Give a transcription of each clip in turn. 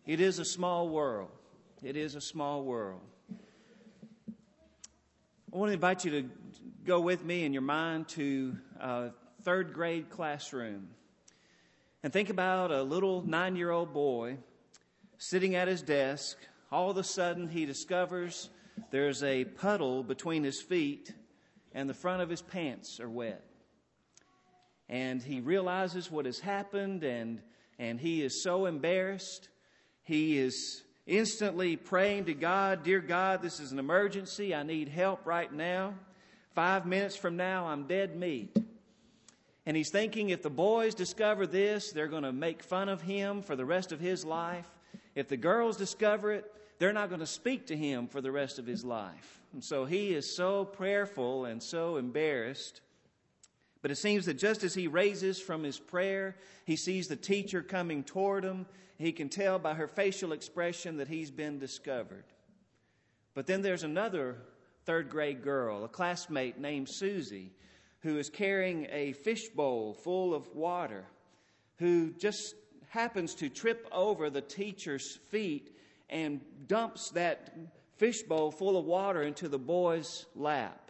It is a small world. It is a small world. I want to invite you to go with me in your mind to a third grade classroom and think about a little 9-year-old boy sitting at his desk. All of a sudden he discovers there's a puddle between his feet and the front of his pants are wet. And he realizes what has happened and he is so embarrassed. He is instantly praying to God, "Dear God, this is an emergency. I need help right now. 5 minutes from now, I'm dead meat." And he's thinking if the boys discover this, they're going to make fun of him for the rest of his life. If the girls discover it, they're not going to speak to him for the rest of his life. And so he is so prayerful and so embarrassed. But it seems that just as he raises from his prayer, he sees the teacher coming toward him. He can tell by her facial expression that he's been discovered. But then there's another third grade girl, a classmate named Susie, who is carrying a fishbowl full of water, who just happens to trip over the teacher's feet and dumps that fishbowl full of water into the boy's lap,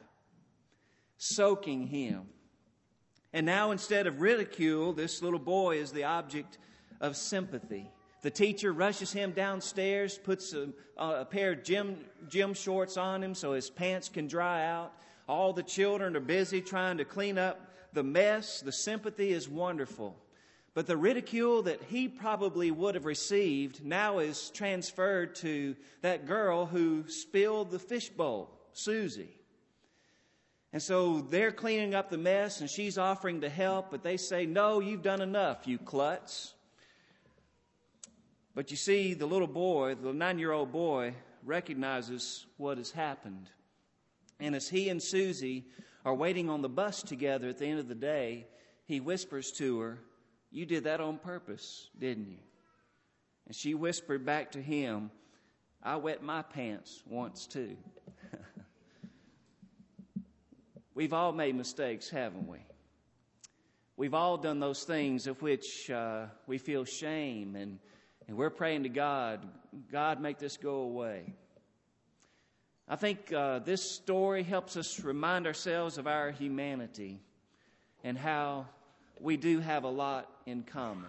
soaking him. And now instead of ridicule, this little boy is the object of sympathy. The teacher rushes him downstairs, puts a pair of gym shorts on him so his pants can dry out. All the children are busy trying to clean up the mess. The sympathy is wonderful. But the ridicule that he probably would have received now is transferred to that girl who spilled the fishbowl, Susie. And so they're cleaning up the mess and she's offering to help, but they say, "No, you've done enough, you klutz." But you see, the little boy, the 9-year-old boy, recognizes what has happened. And as he and Susie are waiting on the bus together at the end of the day, he whispers to her, "You did that on purpose, didn't you?" And she whispered back to him, "I wet my pants once too." We've all made mistakes, haven't we? We've all done those things of which we feel shame, and we're praying to God, "God, make this go away." I think this story helps us remind ourselves of our humanity and how we do have a lot in common.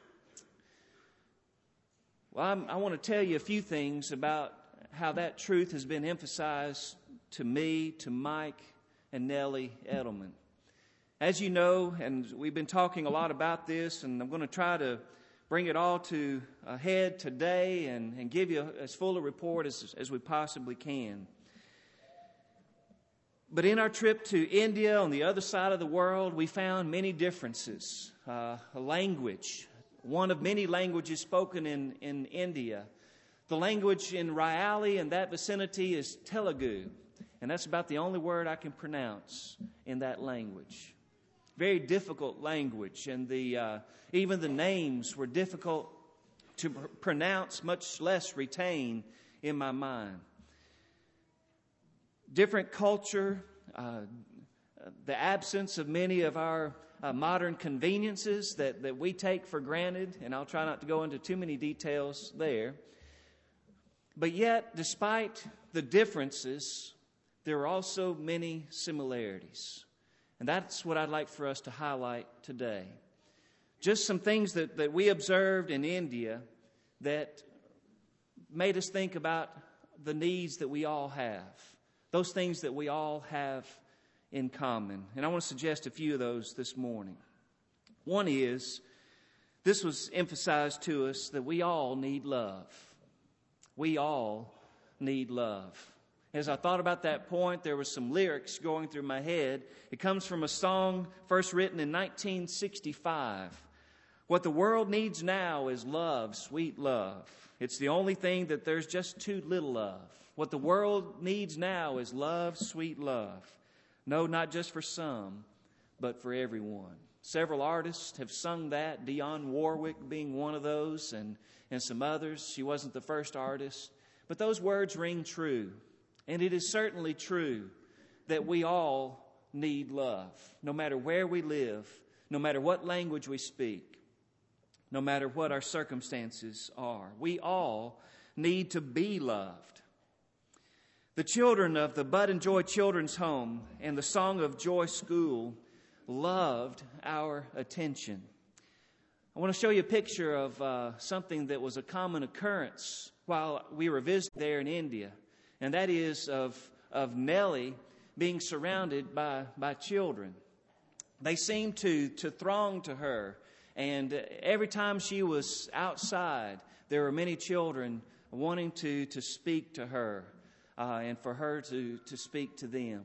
Well, I want to tell you a few things about how that truth has been emphasized to me, to Mike, and Nellie Edelman. As you know, and we've been talking a lot about this, and I'm going to try to bring it all to a head today and give you as full a report as we possibly can. But in our trip to India, on the other side of the world, we found many differences. A language, one of many languages spoken in India. The language in Rayali and that vicinity is Telugu. And that's about the only word I can pronounce in that language. Very difficult language, and even the names were difficult to pronounce, much less retain in my mind. Different culture, the absence of many of our modern conveniences that we take for granted, and I'll try not to go into too many details there. But yet, despite the differences, there are also many similarities. And that's what I'd like for us to highlight today. Just some things that we observed in India that made us think about the needs that we all have. Those things that we all have in common. And I want to suggest a few of those this morning. One is, this was emphasized to us, that we all need love. We all need love. As I thought about that point, there were some lyrics going through my head. It comes from a song first written in 1965. What the world needs now is love, sweet love. It's the only thing that there's just too little of. What the world needs now is love, sweet love. No, not just for some, but for everyone. Several artists have sung that, Dionne Warwick being one of those, and some others. She wasn't the first artist. But those words ring true. And it is certainly true that we all need love, no matter where we live, no matter what language we speak. no matter what our circumstances are. We all need to be loved. The children of the Bud and Joy Children's Home and the Song of Joy School loved our attention. I want to show you a picture of something that was a common occurrence while we were visiting there in India, and that is of Nellie being surrounded by children. They seemed to throng to her, and every time she was outside, there were many children wanting to speak to her and for her to speak to them.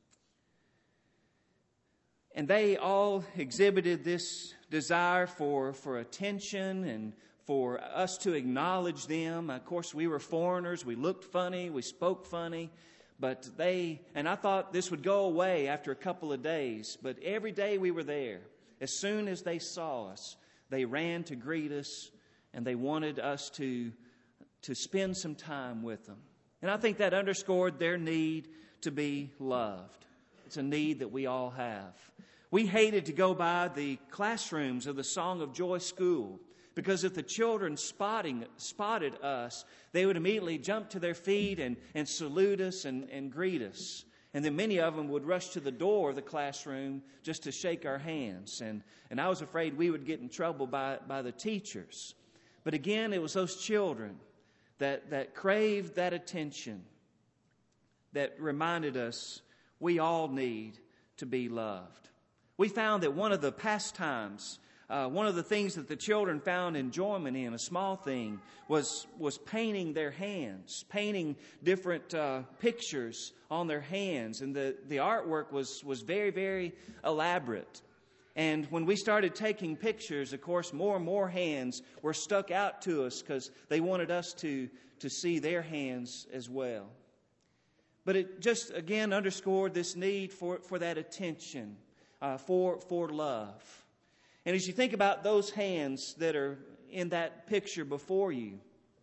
And they all exhibited this desire for attention and for us to acknowledge them. Of course, we were foreigners. We looked funny. We spoke funny. But and I thought this would go away after a couple of days. But every day we were there, as soon as they saw us, they ran to greet us, and they wanted us to spend some time with them. And I think that underscored their need to be loved. It's a need that we all have. We hated to go by the classrooms of the Song of Joy School, because if the children spotted us, they would immediately jump to their feet and salute us and greet us. And then many of them would rush to the door of the classroom just to shake our hands. And I was afraid we would get in trouble by the teachers. But again, it was those children that craved that attention that reminded us we all need to be loved. We found that one of the pastimes, one of the things that the children found enjoyment in, a small thing, was painting their hands, painting different pictures on their hands. And the artwork was very, very elaborate. And when we started taking pictures, of course, more and more hands were stuck out to us because they wanted us to see their hands as well. But it just, again, underscored this need for that attention, for love. And as you think about those hands that are in that picture before you,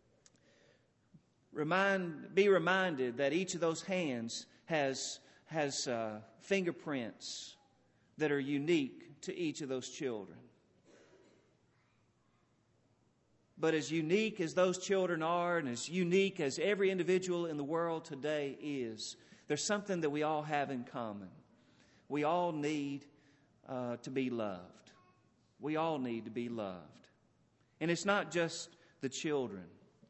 be reminded that each of those hands has fingerprints that are unique to each of those children. But as unique as those children are, and as unique as every individual in the world today is, there's something that we all have in common. We all need to be loved. We all need to be loved. And it's not just the children.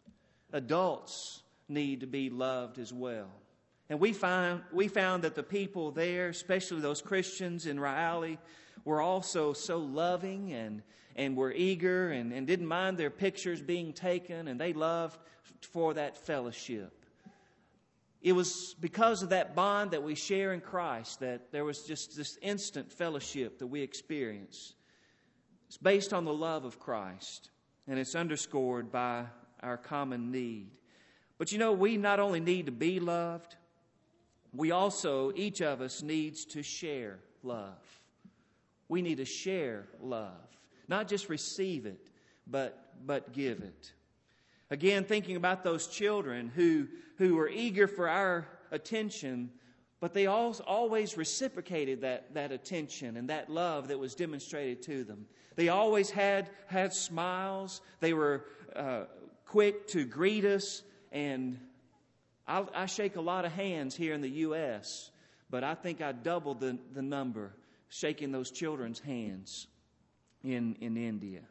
Adults need to be loved as well. And we found that the people there, especially those Christians in Raleigh, were also so loving and were eager and didn't mind their pictures being taken, and they loved for that fellowship. It was because of that bond that we share in Christ that there was just this instant fellowship that we experienced. It's based on the love of Christ, and it's underscored by our common need. But we not only need to be loved, we also, each of us, needs to share love. We need to share love, not just receive it, but give it. Again, thinking about those children who were eager for our attention, but they always reciprocated that attention and that love that was demonstrated to them. They always had smiles. They were quick to greet us. And I shake a lot of hands here in the U.S., but I think I doubled the number shaking those children's hands in India.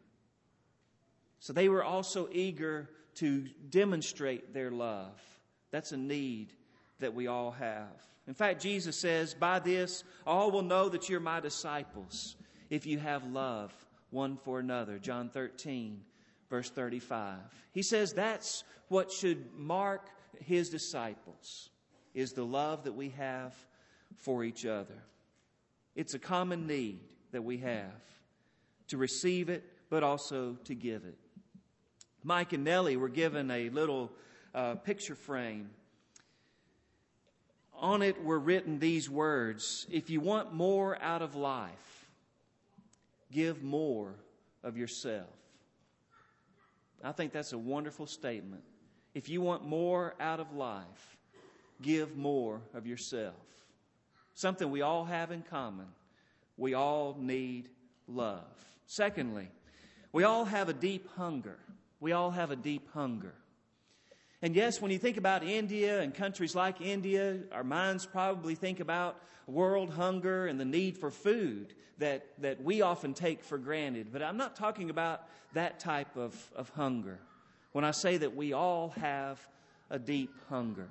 So they were also eager to demonstrate their love. That's a need that we all have. In fact, Jesus says, "By this, all will know that you're my disciples, if you have love one for another." John 13, verse 35. He says that's what should mark his disciples, is the love that we have for each other. It's a common need that we have, to receive it, but also to give it. Mike and Nellie were given a little picture frame. On it were written these words: "If you want more out of life, give more of yourself." I think that's a wonderful statement. If you want more out of life, give more of yourself. Something we all have in common. We all need love. Secondly, We all have a deep hunger. We all have a deep hunger. And yes, when you think about India and countries like India, our minds probably think about world hunger and the need for food that we often take for granted. But I'm not talking about that type of hunger when I say that we all have a deep hunger.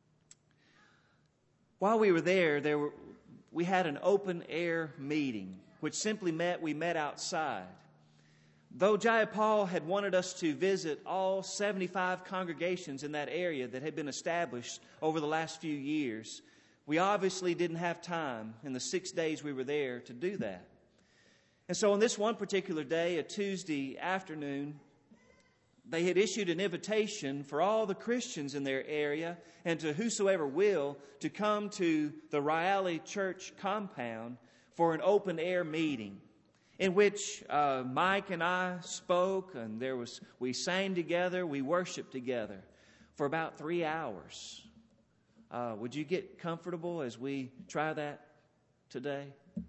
While we were there we had an open air meeting, which simply we met outside. Though Jayapal had wanted us to visit all 75 congregations in that area that had been established over the last few years, we obviously didn't have time in the 6 days we were there to do that. And so on this one particular day, a Tuesday afternoon, they had issued an invitation for all the Christians in their area and to whosoever will to come to the Rayali Church compound for an open air meeting, in which Mike and I spoke, and we sang together, we worshiped together for about 3 hours. Would you get comfortable as we try that today?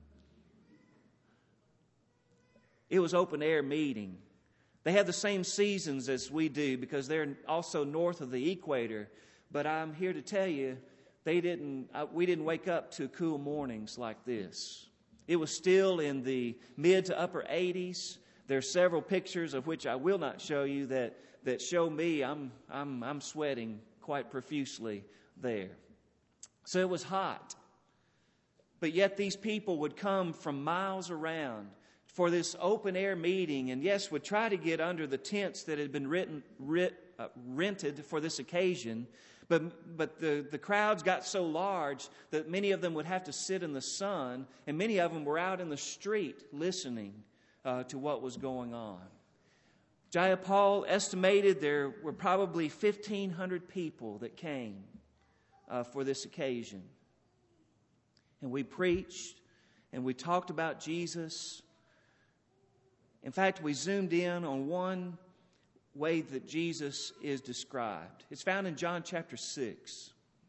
It was open air meeting. They have the same seasons as we do because they're also north of the equator. But I'm here to tell you, we didn't wake up to cool mornings like this. It was still in the mid to upper 80s. There are several pictures of which I will not show you that show me I'm sweating quite profusely there. So it was hot. But yet these people would come from miles around for this open air meeting, and yes, would try to get under the tents that had been rented for this occasion. But the crowds got so large that many of them would have to sit in the sun, and many of them were out in the street listening to what was going on. Jayapal estimated there were probably 1,500 people that came for this occasion. And we preached, and we talked about Jesus. In fact, we zoomed in on one way that Jesus is described. It's found in John chapter 6.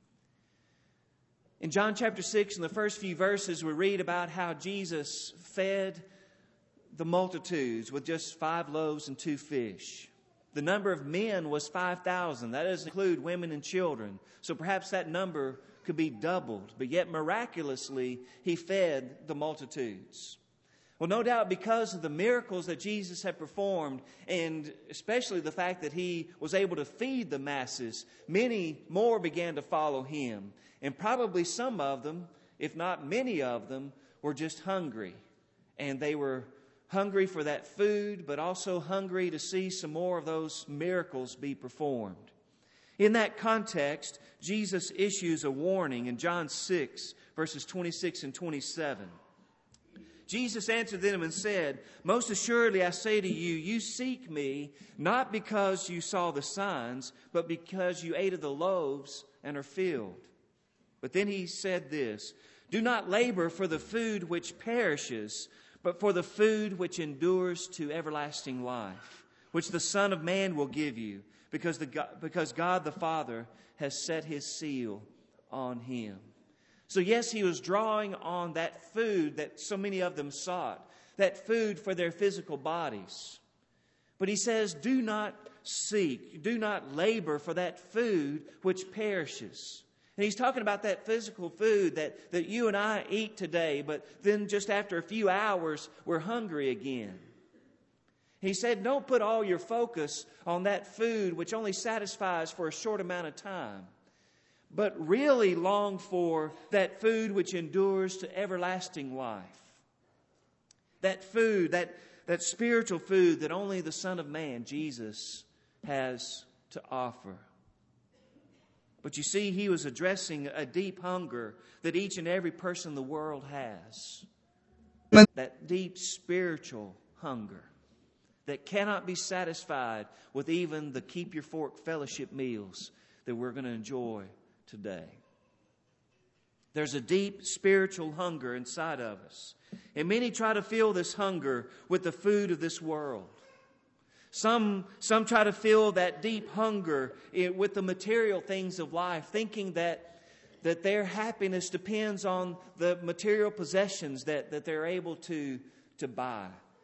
In John chapter 6, in the first few verses, we read about how Jesus fed the multitudes with just 5 loaves and 2 fish. The number of men was 5,000. That doesn't include women and children. So perhaps that number could be doubled. But yet miraculously, He fed the multitudes. Well, no doubt because of the miracles that Jesus had performed, and especially the fact that He was able to feed the masses, many more began to follow Him. And probably some of them, if not many of them, were just hungry. And they were hungry for that food, but also hungry to see some more of those miracles be performed. In that context, Jesus issues a warning in John 6, verses 26 and 27. Jesus answered them and said, "Most assuredly I say to you, you seek me not because you saw the signs, but because you ate of the loaves and are filled." But then He said this, "Do not labor for the food which perishes, but for the food which endures to everlasting life, which the Son of Man will give you, because God the Father has set His seal on Him." So yes, He was drawing on that food that so many of them sought, that food for their physical bodies. But He says, do not seek, do not labor for that food which perishes. And He's talking about that physical food that you and I eat today, but then just after a few hours, we're hungry again. He said, don't put all your focus on that food which only satisfies for a short amount of time, but really long for that food which endures to everlasting life. That food, that spiritual food that only the Son of Man, Jesus, has to offer. But you see, He was addressing a deep hunger that each and every person in the world has. That deep spiritual hunger that cannot be satisfied with even the Keep Your Fork fellowship meals that we're going to enjoy today. There's a deep spiritual hunger inside of us. And many try to fill this hunger with the food of this world. Some try to fill that deep hunger with the material things of life, thinking that their happiness depends on the material possessions that they're able to buy.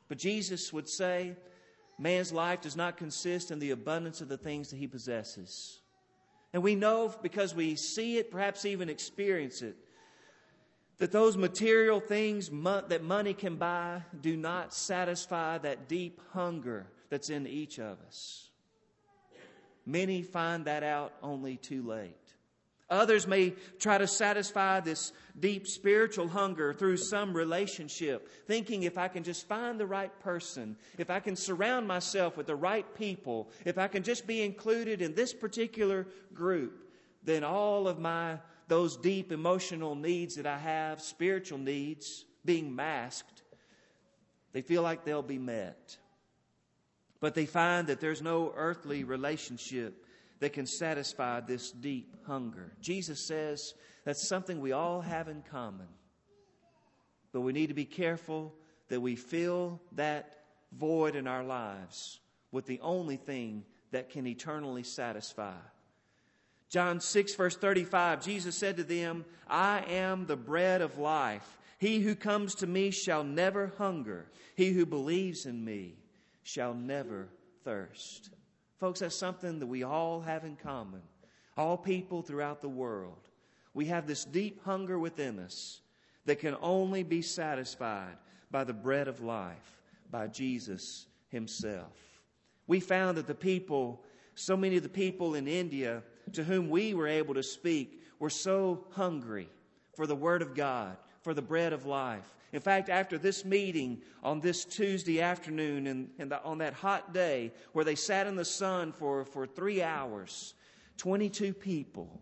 But Jesus would say, man's life does not consist in the abundance of the things that he possesses. And we know, because we see it, perhaps even experience it, that those material things that money can buy do not satisfy that deep hunger that's in each of us. Many find that out only too late. Others may try to satisfy this deep spiritual hunger through some relationship, thinking if I can just find the right person, if I can surround myself with the right people, if I can just be included in this particular group, then all of those deep emotional needs that I have, spiritual needs, being masked, they feel like they'll be met. But they find that there's no earthly relationship that can satisfy this deep hunger. Jesus says that's something we all have in common. But we need to be careful that we fill that void in our lives with the only thing that can eternally satisfy. John 6, verse 35, Jesus said to them, I am the bread of life. He who comes to me shall never hunger. He who believes in me shall never thirst. Folks, that's something that we all have in common. All people throughout the world. We have this deep hunger within us that can only be satisfied by the bread of life, by Jesus himself. We found that so many of the people in India to whom we were able to speak were so hungry for the Word of God, for the bread of life. In fact, after this meeting on this Tuesday afternoon and on that hot day where they sat in the sun for 3 hours, 22 people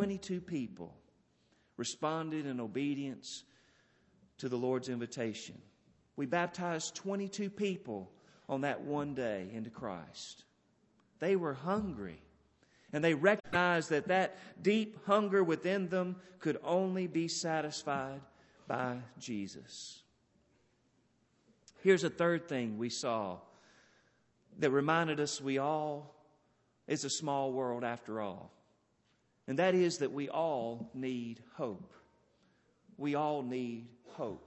responded in obedience to the Lord's invitation. We baptized 22 people on that one day into Christ. They were hungry, and they recognized that deep hunger within them could only be satisfied by Jesus. Here's a third thing we saw that reminded us it's a small world after all. And that is that we all need hope. We all need hope.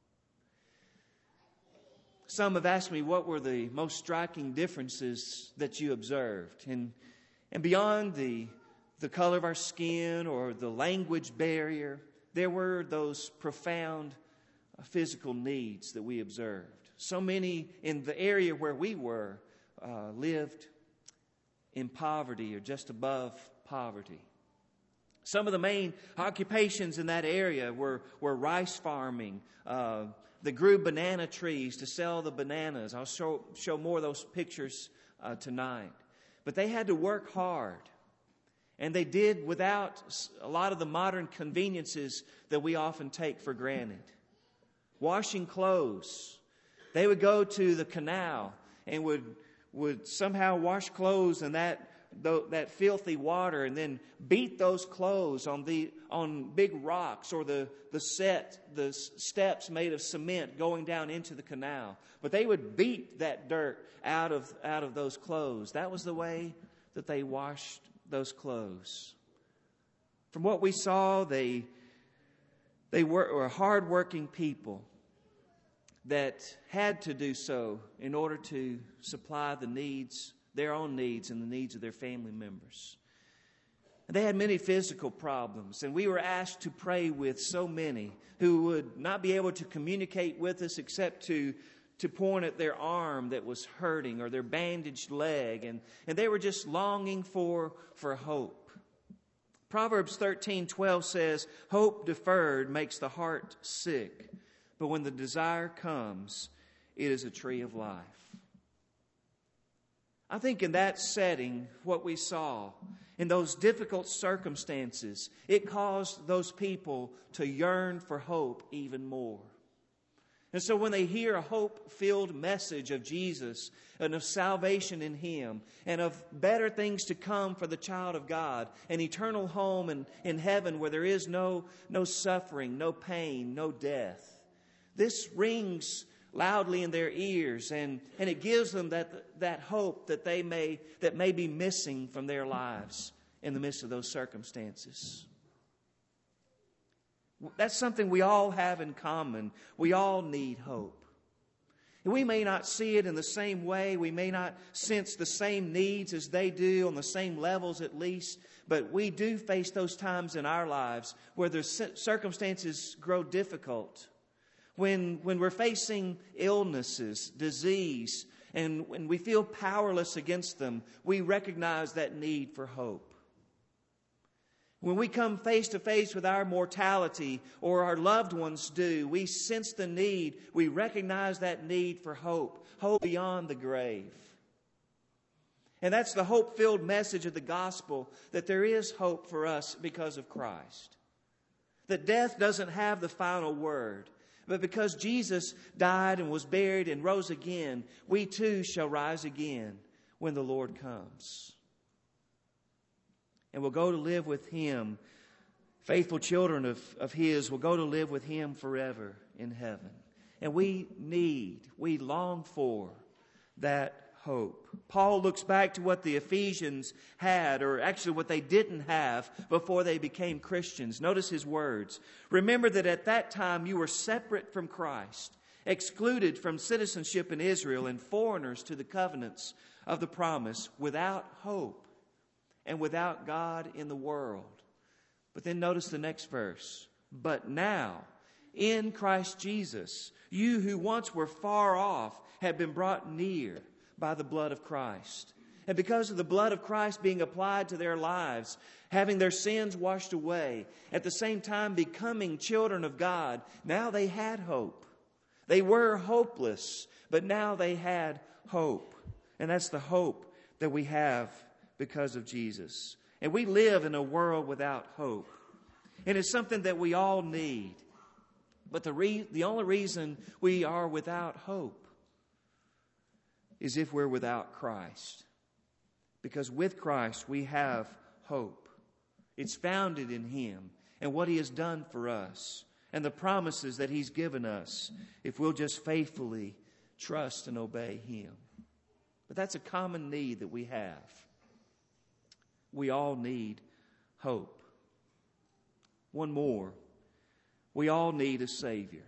Some have asked me what were the most striking differences that you observed. And beyond the color of our skin or the language barrier, there were those profound physical needs that we observed. So many in the area where we were lived in poverty or just above poverty. Some of the main occupations in that area were rice farming. They grew banana trees to sell the bananas. I'll show more of those pictures tonight. But they had to work hard. And they did without a lot of the modern conveniences that we often take for granted. Washing clothes. They would go to the canal and would somehow wash clothes in that filthy water and then beat those clothes on big rocks or the steps made of cement going down into the canal. But they would beat that dirt out of those clothes. That was the way that they washed those clothes. From what we saw, they were hardworking people that had to do so in order to supply their own needs and the needs of their family members. And they had many physical problems, and we were asked to pray with so many who would not be able to communicate with us except to point at their arm that was hurting or their bandaged leg, and they were just longing for hope. Proverbs 13:12 says, "Hope deferred makes the heart sick, but when the desire comes, it is a tree of life." I think in that setting, what we saw, in those difficult circumstances, it caused those people to yearn for hope even more. And so when they hear a hope-filled message of Jesus and of salvation in Him and of better things to come for the child of God, an eternal home in heaven where there is no suffering, no pain, no death, this rings loudly in their ears, and it gives them that hope that may be missing from their lives in the midst of those circumstances. That's something we all have in common. We all need hope. And we may not see it in the same way. We may not sense the same needs as they do, on the same levels at least. But we do face those times in our lives where the circumstances grow difficult. When we're facing illnesses, disease, and when we feel powerless against them, we recognize that need for hope. When we come face to face with our mortality, or our loved ones do, we sense the need. We recognize that need for hope, hope beyond the grave. And that's the hope-filled message of the gospel, that there is hope for us because of Christ. That death doesn't have the final word. But because Jesus died and was buried and rose again, we too shall rise again when the Lord comes. And we'll go to live with Him. Faithful children of His will go to live with Him forever in heaven. And we long for that hope. Paul looks back to what the Ephesians had, or actually what they didn't have before they became Christians. Notice his words. Remember that at that time you were separate from Christ, excluded from citizenship in Israel, and foreigners to the covenants of the promise, without hope and without God in the world. But then notice the next verse. But now, in Christ Jesus, you who once were far off have been brought near by the blood of Christ. And because of the blood of Christ being applied to their lives, having their sins washed away, at the same time becoming children of God, now they had hope. They were hopeless, but now they had hope. And that's the hope that we have because of Jesus. And we live in a world without hope. And it's something that we all need. But the only reason we are without hope is if we're without Christ. Because with Christ we have hope. It's founded in Him and what He has done for us and the promises that He's given us if we'll just faithfully trust and obey Him. But that's a common need that we have. We all need hope. One more. We all need a Savior.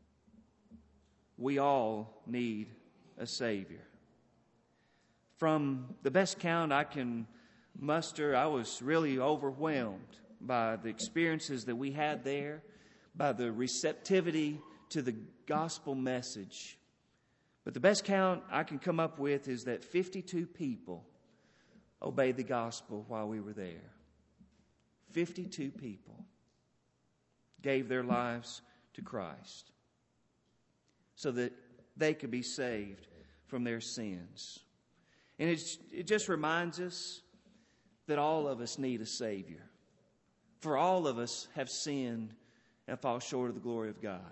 We all need a Savior. From the best count I can muster, I was really overwhelmed by the experiences that we had there, by the receptivity to the gospel message. But the best count I can come up with is that 52 people obeyed the gospel while we were there. 52 people gave their lives to Christ so that they could be saved from their sins. And it just reminds us that all of us need a Savior. For all of us have sinned and fall short of the glory of God.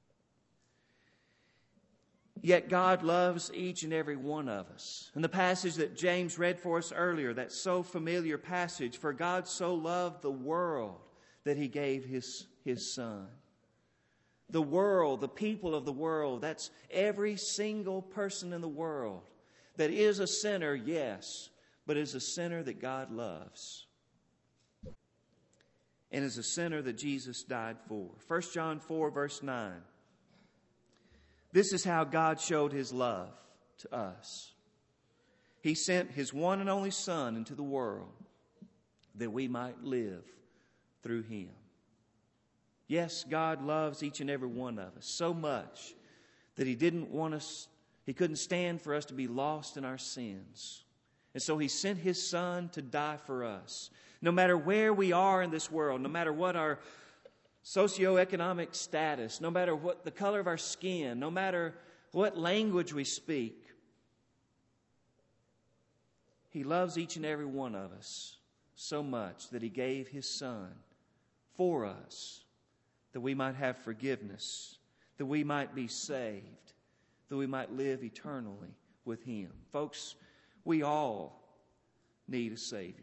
Yet God loves each and every one of us. And the passage that James read for us earlier, that so familiar passage, for God so loved the world that He gave His Son. The world, the people of the world, that's every single person in the world that is a sinner, yes, but is a sinner that God loves. And is a sinner that Jesus died for. 1 John 4 verse 9. This is how God showed His love to us. He sent His one and only Son into the world that we might live through Him. Yes, God loves each and every one of us so much that He couldn't stand for us to be lost in our sins. And so He sent His Son to die for us. No matter where we are in this world, no matter what our socioeconomic status, no matter what the color of our skin, no matter what language we speak, He loves each and every one of us so much that He gave His Son for us, that we might have forgiveness, that we might be saved, that we might live eternally with Him. Folks, we all need a Savior.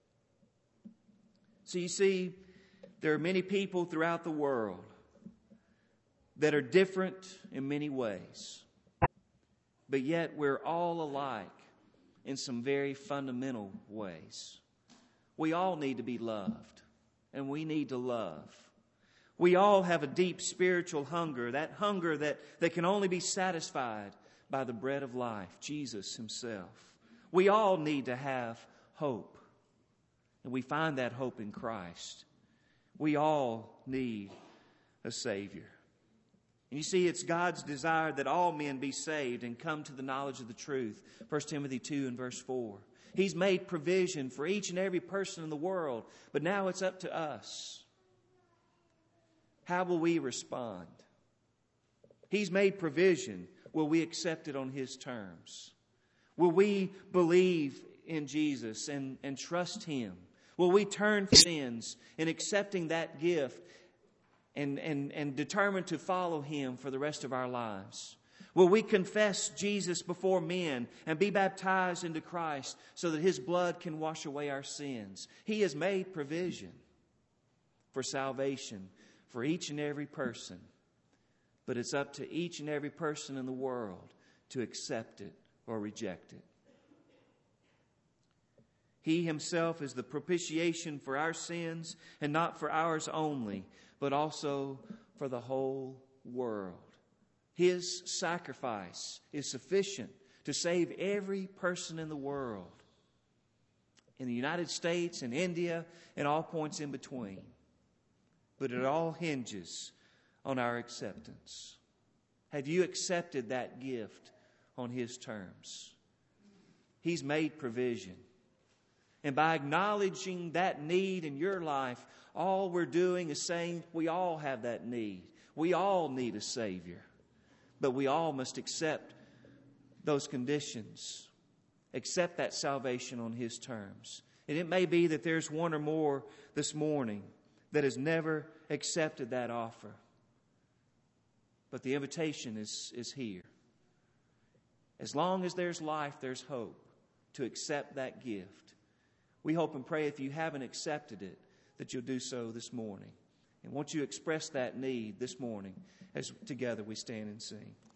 So you see, there are many people throughout the world that are different in many ways. But yet we're all alike in some very fundamental ways. We all need to be loved, and we need to love. We all have a deep spiritual hunger, that hunger that can only be satisfied by the bread of life, Jesus himself. We all need to have hope. And we find that hope in Christ. We all need a Savior. And you see, it's God's desire that all men be saved and come to the knowledge of the truth. 1 Timothy 2 and verse 4. He's made provision for each and every person in the world. But now it's up to us. How will we respond? He's made provision. Will we accept it on His terms? Will we believe in Jesus and trust Him? Will we turn from sins in accepting that gift and determine to follow Him for the rest of our lives? Will we confess Jesus before men and be baptized into Christ so that His blood can wash away our sins? He has made provision for salvation for each and every person. But it's up to each and every person in the world to accept it or reject it. He Himself is the propitiation for our sins, and not for ours only, but also for the whole world. His sacrifice is sufficient to save every person in the world, in the United States, in India, and all points in between. But it all hinges on our acceptance. Have you accepted that gift on His terms? He's made provision. And by acknowledging that need in your life, all we're doing is saying we all have that need. We all need a Savior. But we all must accept those conditions. Accept that salvation on His terms. And it may be that there's one or more this morning that has never accepted that offer. But the invitation is here. As long as there's life, there's hope to accept that gift. We hope and pray if you haven't accepted it, that you'll do so this morning. And won't you express that need this morning as together we stand and sing.